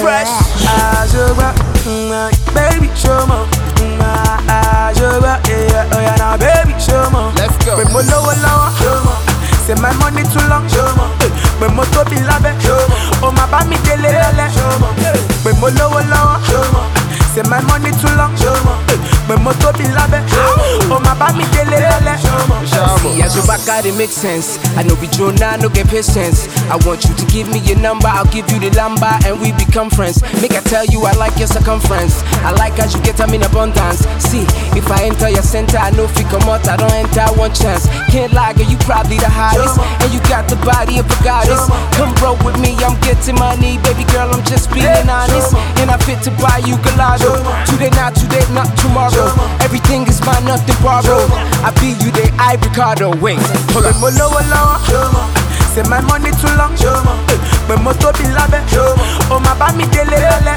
fresh. Baby, show me. Oh yeah, now baby, show me. Let's go. Me low, show me. Say my money too long, show me. Me moto be labe, show me. Oh my bami dele, show me. Me low, show me. Say my money too long, show me. Me moto be labe, oh my bami dele, show me. See, as your back got it makes sense. I know we draw now, no get patience. I want you to give me your number, I'll give you the lamba, and we become friends. Make I tell you, I like your circumference. I like as you get them in abundance. See, if I enter your center, I know if you come out, I don't enter one chance. Can't lie, girl, you probably the hottest, and you got the body of a goddess. Come roll with me, I'm getting money, baby girl, I'm just being honest. And I fit to buy you gelato. Today, not tomorrow. Everything is mine, nothing borrowed. I be you, they I Ricardo. Wait, hold up. Say my money too long, me moto be labe, oh my bami dele,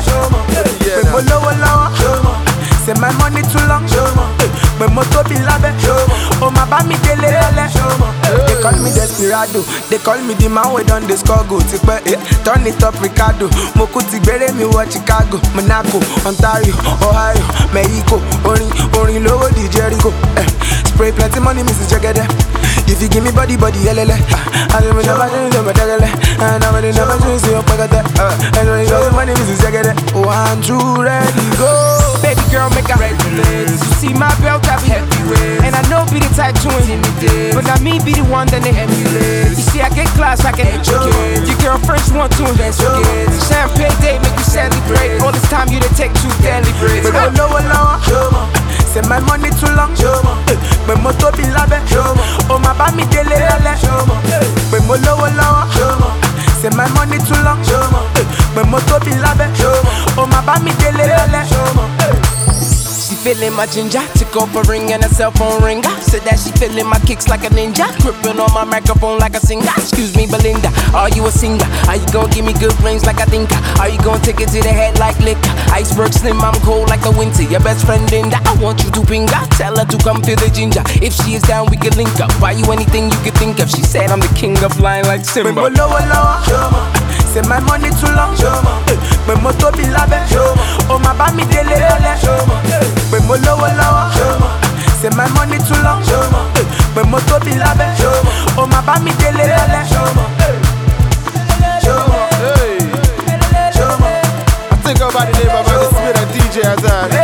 me low, say my money too long, me moto be labe, oh my bami dele. They call me Desperado, they call me the man we done the score go. Turn it up Ricardo, Mokuti bere me wa Chicago, Monaco, Ontario, Ohio, Mexico, Orin low di Jericho. Spray plenty money, Mrs. Jagger. If you give me body, LLA. I don't never do my dagger. I never do your pagata. I know you know my name is Jagger. 1, 2, ready, go. Baby girl, make a regulate. You see my belt, I be heavyweight. And I know be the type to intimidate, but not me be the one that they emulate. You see, I get class, I can educate. Your girl first want to investigate. Champagne day, make you celebrate. All this time you done take to deliberate. But low, say my money too long, me moto be labe, oh my bami dele, me low, say my money too long, me moto be labe, oh my bami dele. She feeling my ginger, took off a ring and a cell phone ringer. Said that she feeling my kicks like a ninja, gripping on my microphone like a singer. Excuse me, Belinda, are you a singer? Are you gon' give me good brains like I think? Are you gon' take it to the head like liquor? Iceberg slim, I'm cold like the winter. Your best friend Linda, I want you to ping her. Tell her to come feel the ginger. If she is down, we can link up. Buy you anything you can think of. She said I'm the king of lying like Simba. Me low, say my money too long, me moto be labe, oh my bami dele, me low, say my money too long, me moto be labe, oh my bami dele, I think about the name of the spirit DJ Azar.